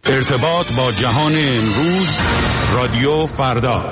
ارتباط با جهان امروز، رادیو فردا.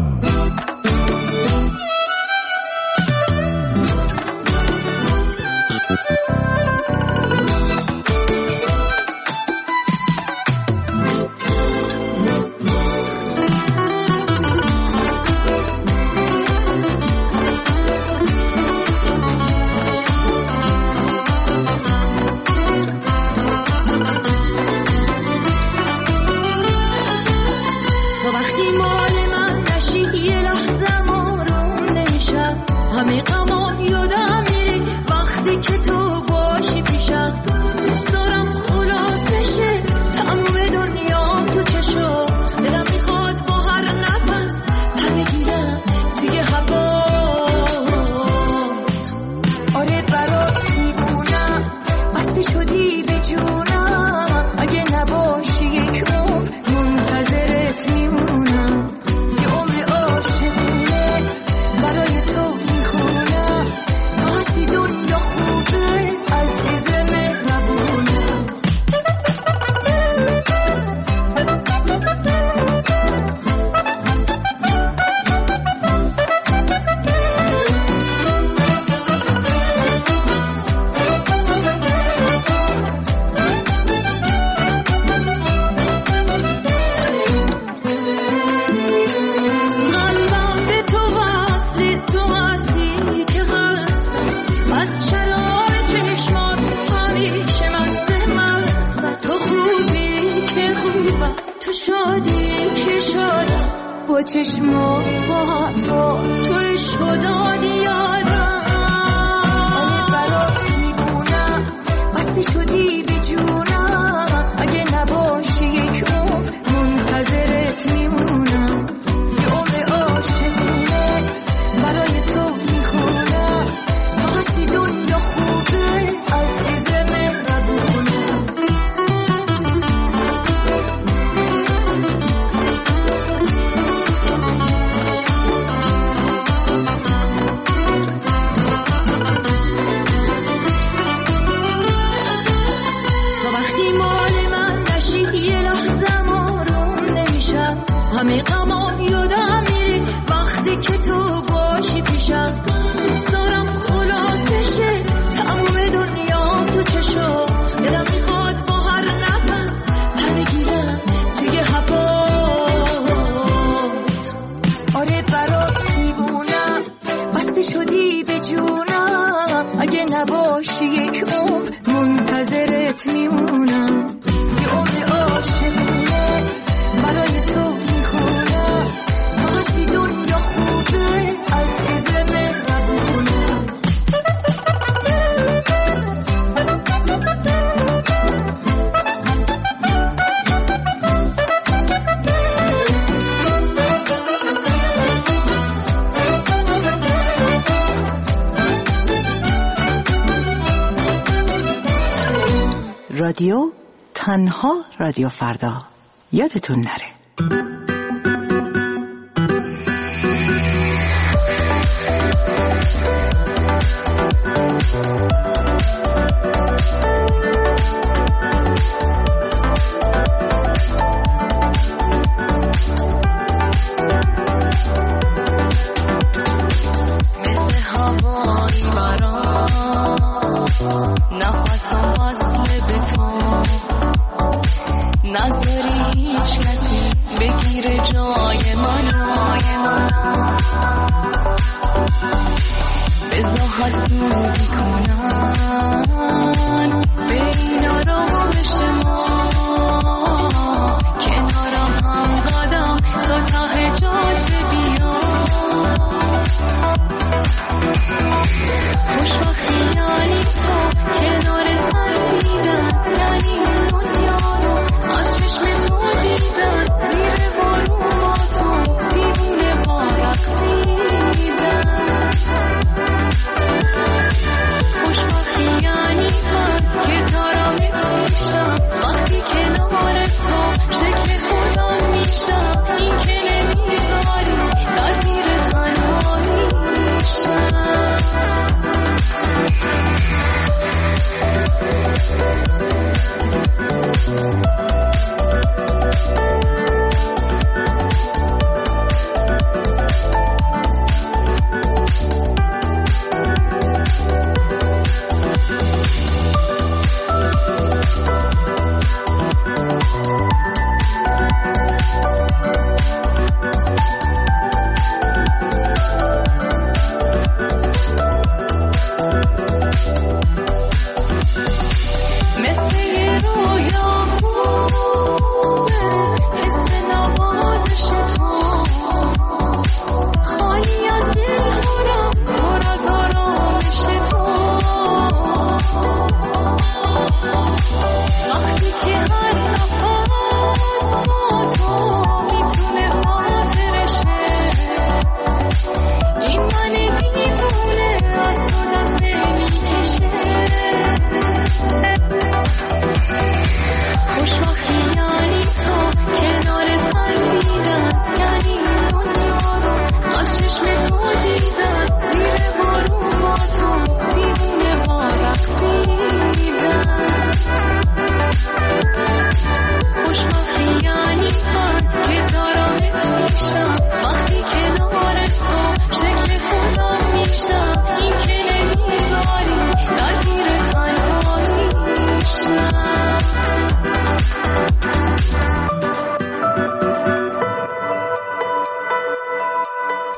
رادیو تنها رادیو فردا، یادتون نره.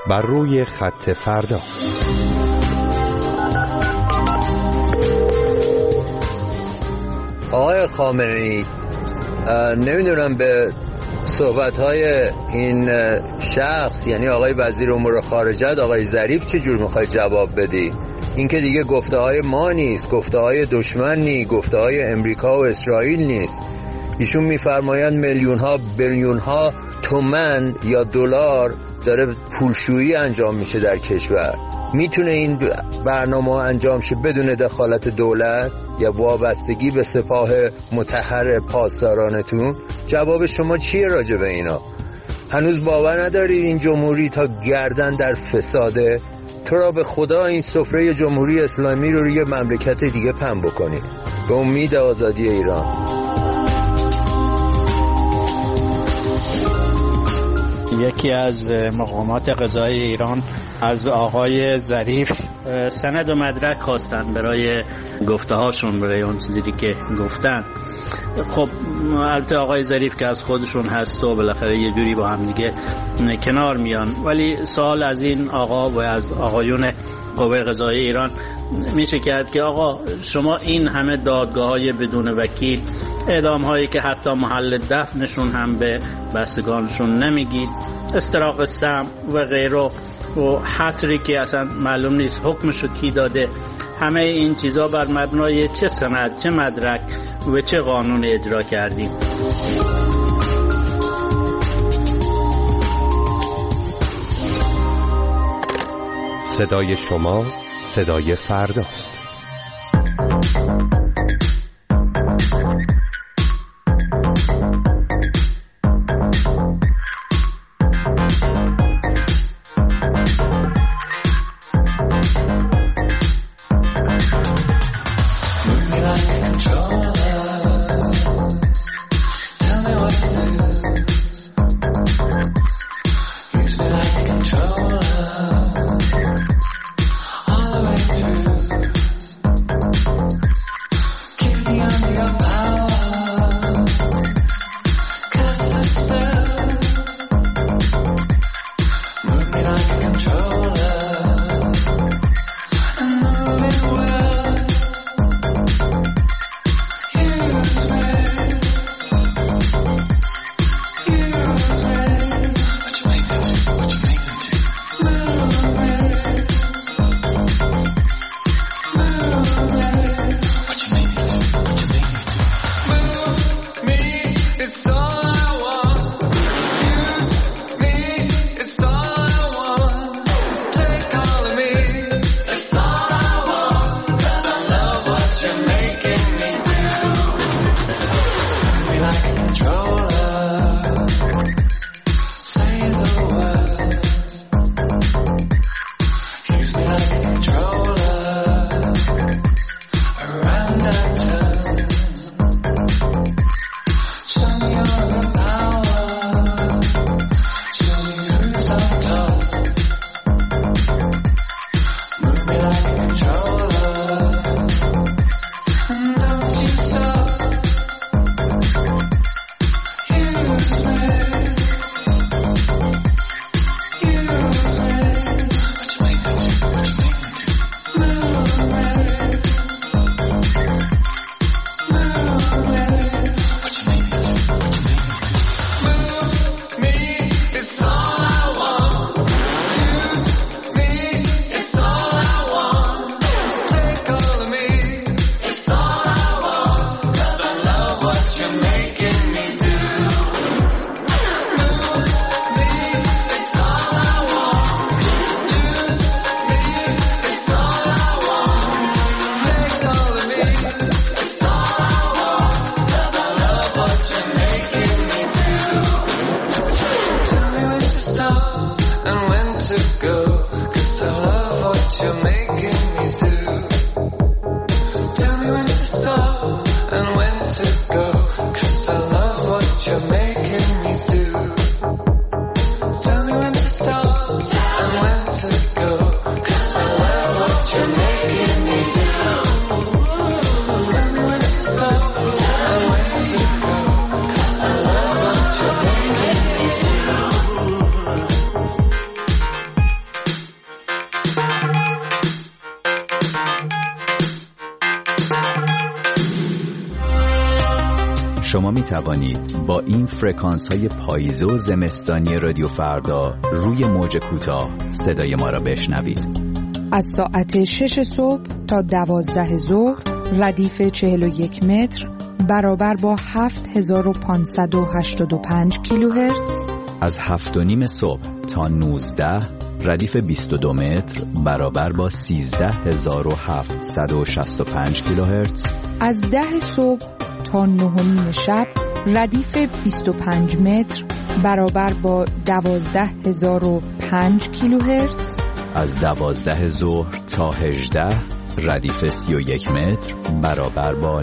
بر روی خط فردا. آقای خامنه‌ای، نمیدونم به صحبت‌های این شخص، یعنی آقای وزیر امور خارجه آقای ظریف، چجور میخوای جواب بدی؟ این که دیگه گفته‌های ما نیست، گفته‌های دشمن نیست، گفته‌های امریکا و اسرائیل نیست. ایشون میفرمایند میلیون‌ها بیلیون‌ها تومان یا دلار داره پولشویی انجام میشه در کشور. میتونه این برنامه انجام شه بدون دخالت دولت یا وابستگی به سپاه مطهر پاسدارانتون؟ جواب شما چیه راجع به اینا؟ هنوز باور نداری این جمهوری تا گردن در فساده؟ تو را به خدا این سفره جمهوری اسلامی رو روی مملکت دیگه پهن بکنی. به امید آزادی ایران. یکی از مقامات قضایی ایران از آقای ظریف سند و مدرک خواستن برای گفته هاشون، برای اون چیزی که گفتن. خب البته آقای ظریف که از خودشون هست و بالاخره یه جوری با هم دیگه کنار میان، ولی سوال از این آقا و از آقایون قوه قضایی ایران میشه کرد که آقا شما این همه دادگاه‌های بدون وکیل، اعدام هایی که حتی محل دفنشون هم به بستگانشون نمیگید، استراق سم و غیره و حصری که اصلا معلوم نیست حکمشو کی داده، همه این چیزا بر مبنای چه سند، چه مدرک و چه قانون اجرا کردیم؟ صدای شما صدای فرداست. Tell me when to stop and when to go, 'cause I love what شما می توانید با این فرکانس های پاییزه و زمستانی رادیو فردا روی موج کوتاه صدای ما را بشنوید. از ساعت 6 صبح تا 12 ظهر ردیف 41 متر برابر با 7585 کیلوهرتز. از 7:30 صبح تا 19 ردیف 22 متر برابر با 13765 کیلوهرتز. از 10 صبح تا 9 شب ردیف 25 متر برابر با 12005 کیلوهرتز. از 12 ظهر تا 18 ردیف 31 متر برابر با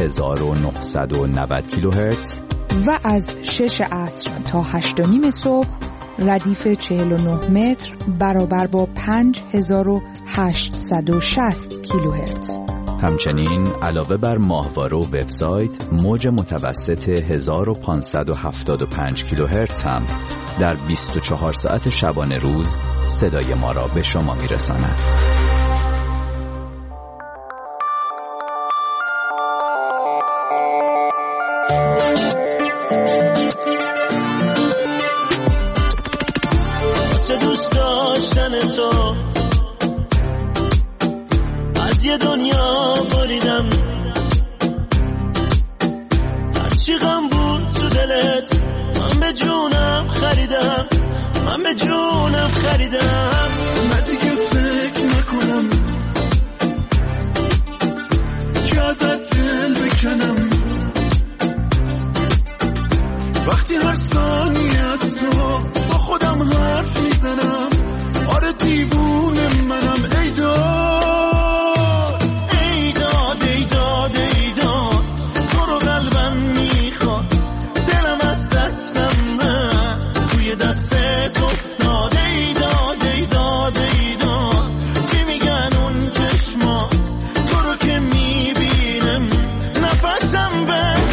9990 کیلوهرتز. و از 6 عصر تا 8:30 صبح ردیف 49 متر برابر با 5860 کیلوهرتز. همچنین علاوه بر ماهواره و وبسایت، موج متوسط 1575 کیلوهرتز هم در 24 ساعت شبانه روز صدای ما را به شما میرساند. دوست داشتن تو از یه دنیا بریدم، هرچی غم بود تو دلت من به جونم خریدم، من به جونم خریدم. من دیگه فکر نکنم که ازت دل بکنم، وقتی هر ثانیه از تو با خودم حرف میزنم. آره دیوونه منم. ای داد ای داد ای داد ای داد، تو رو قلبم میخواد، دلم از دستم نه توی دستت افتاد. ای داد ای داد ای داد، چی میگن اون چشما، تو رو که میبینم نفسم بمیاد.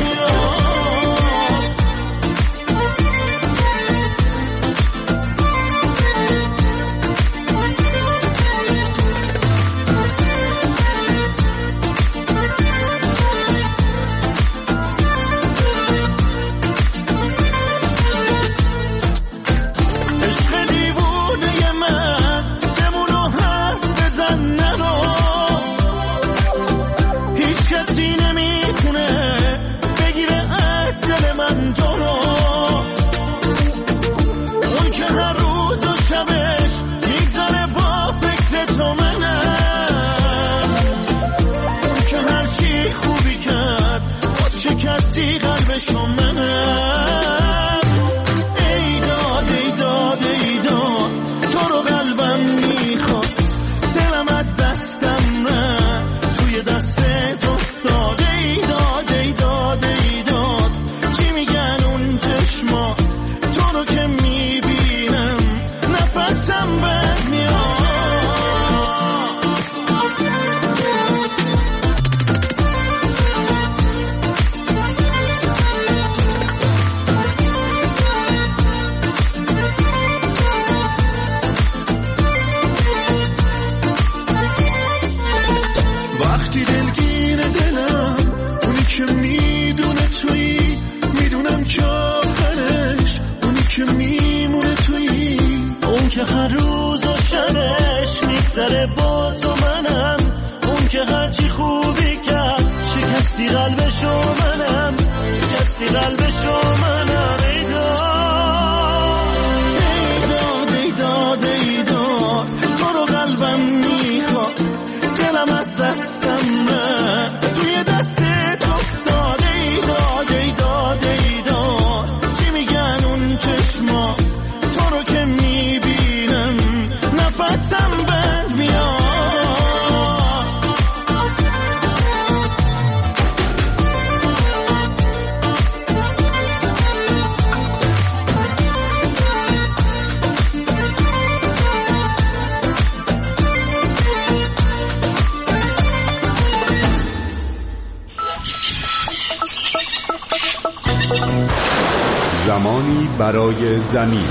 زمانی برای زمین.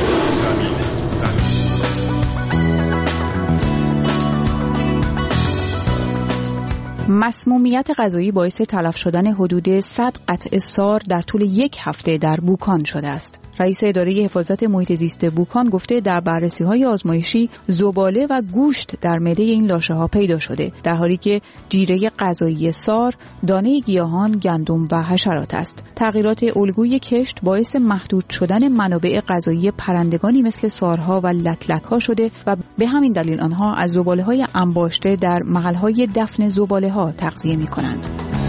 مسمومیت غذایی باعث تلف شدن حدود 100 قطعه سار در طول یک هفته در بوکان شده است. رئیس اداره حفاظت محیط زیست بوکان گفته در بررسی‌های آزمایشی زباله و گوشت در معده این لاشه‌ها پیدا شده، در حالی که جیره غذایی سار دانه گیاهان، گندم و حشرات است. تغییرات الگوی کشت باعث محدود شدن منابع غذایی پرندگانی مثل سارها و لکلک‌ها شده و به همین دلیل آنها از زباله‌های انباشته در محل‌های دفن زباله‌ها تغذیه می‌کنند.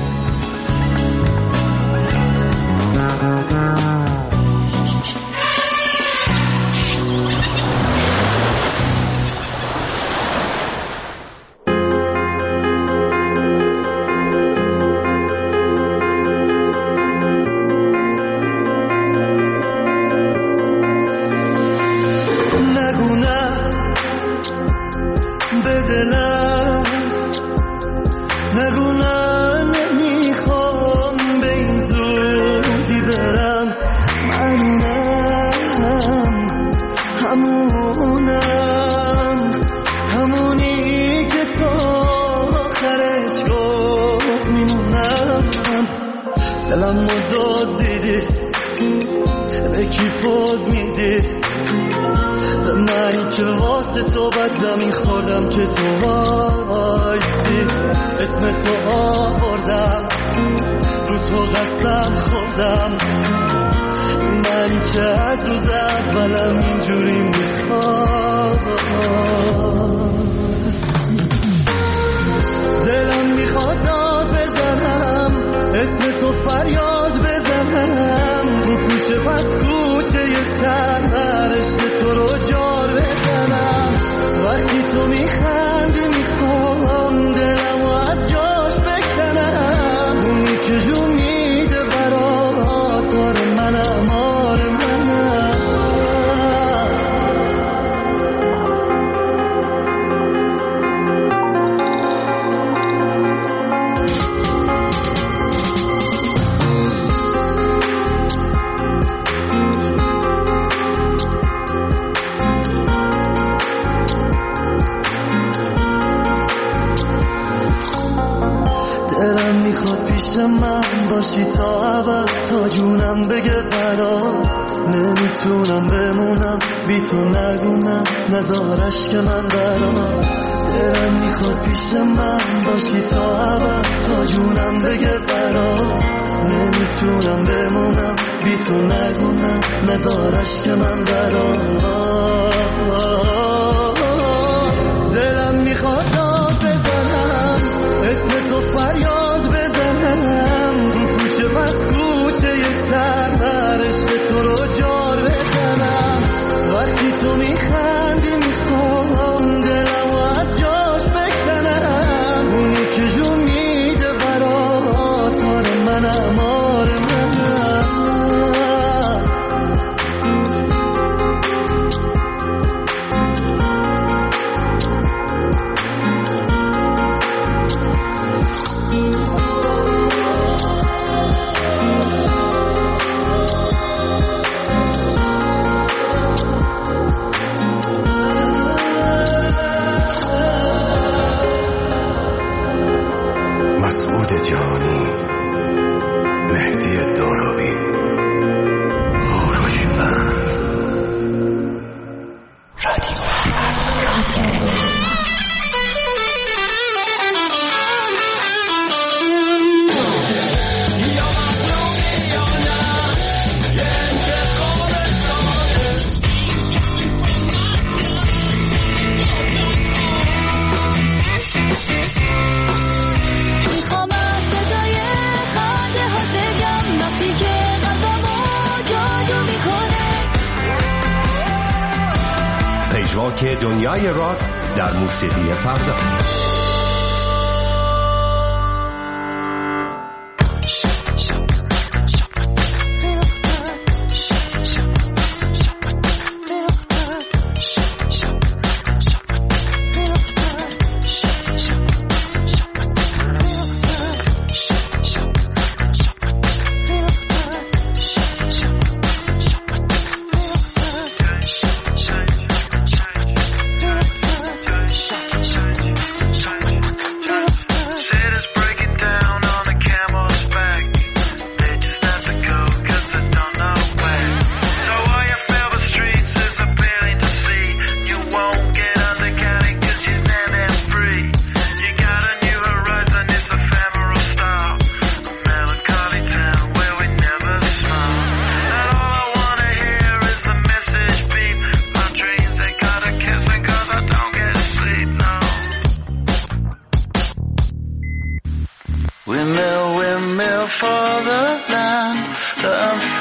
پژواک دنیای راک در موسیقی فردا.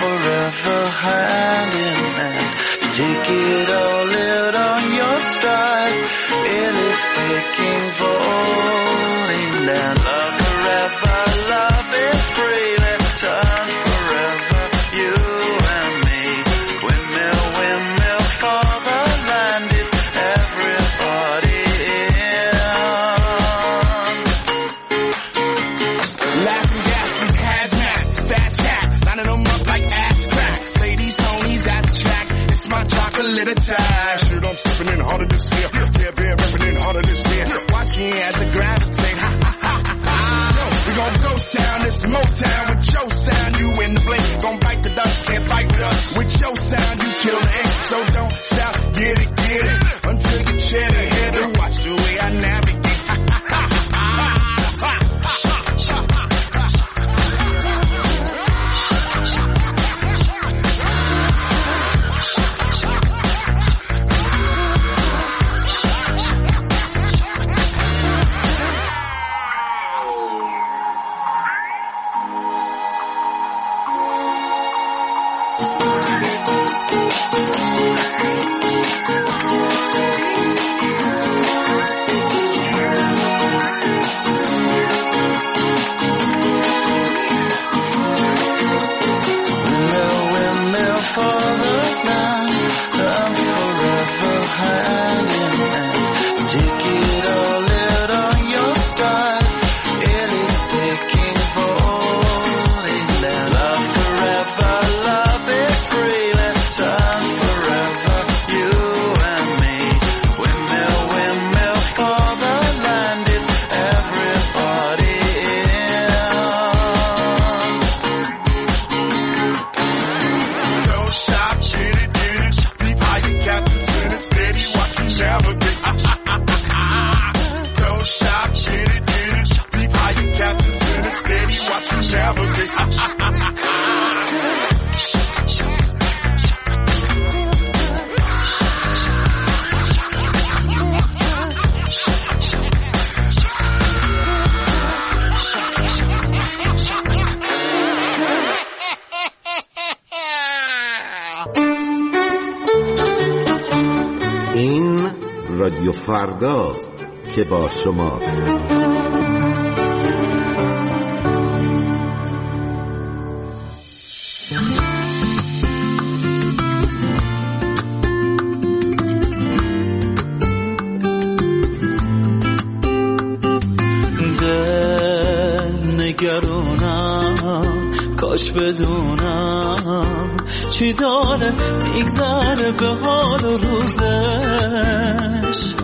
forever hand in hand. Take it all out on your stride. It is taking falling down. Love forever, love is free. Let's turn forever, you and me. Windmill, windmill for the land is everybody in. Laughing gas, these hazmats, fast cats, lining them up like ass crack. Ladies, ponies at the track. It's my chocolate attack. Shit, I'm stepping in harder this year. Yeah, bear repping in harder this year. Watching as I gravitate. Ha ha ha ha. We gon' ghost town, this Motown with your sound. You in the blink, gon' bite the dust, can't fight with us. With your sound, you kill the ink. So don't stop, get it, until you chin ahead and watch the way I navigate. Ha ha ha ha. این رادیو فرداست که با شماست. نگرانم کاش بدونم چی داره میگذره به حال و روزش.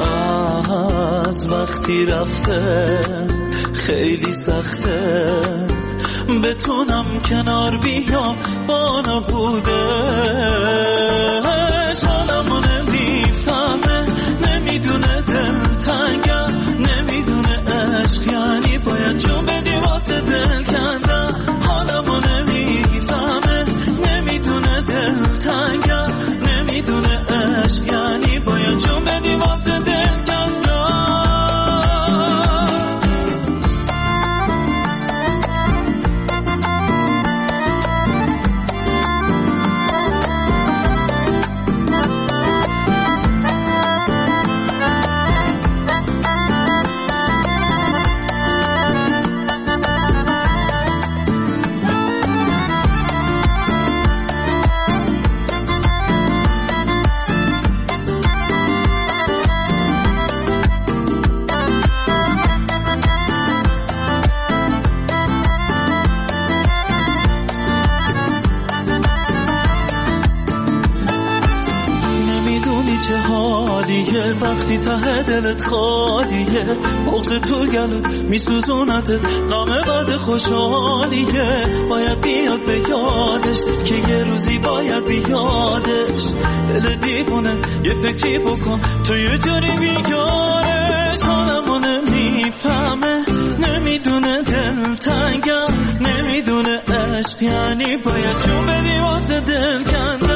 از وقتی رفته خیلی سخته بتونم کنار بیام با نبودش. حالمو نمیفهمه نمیدونه دلتنگم نمیدونه عشق یعنی باید جون بدی واسه دل کندم. حالمو نمیفهمه نمیدونه دلتنگم نمیدونه عشق یعنی باید جون بدی واسه دل کندم. وقتی ته دلت خالیه بغض تو گلت میسوزونتت غم بعد خوشحالیه. باید بیاد به یادش که یه روزی باید بیادش. دل دیوونه یه فکری بکن تو یه جوری بیارش. حالمو نمیفهمه نمیدونه دلتنگم نمیدونه عشق یعنی باید جون بدی واسه دل کن.